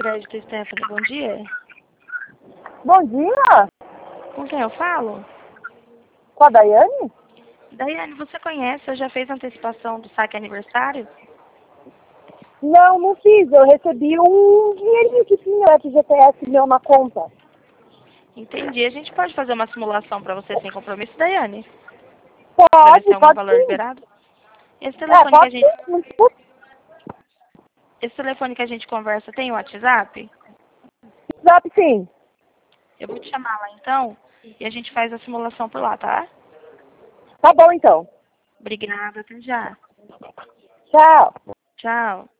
Crédito, Stephanie, bom dia. Bom dia, Com quem eu falo? com a Daiane? Daiane, você conhece? Eu já fez antecipação do saque aniversário? Não, não fiz. Eu recebi um dinheirinho que tinha FGTS meu na conta. Entendi. A gente pode fazer uma simulação para você sem compromisso, Daiane? Para ver se tem algum Pode valor sim. liberado? Esse telefone que a Pode gente, sim. Não custa. esse telefone que a gente conversa tem o WhatsApp? WhatsApp sim. Eu vou te chamar lá então e a gente faz a simulação por lá, tá? Tá bom então. Obrigada, até já. Tchau. Tchau.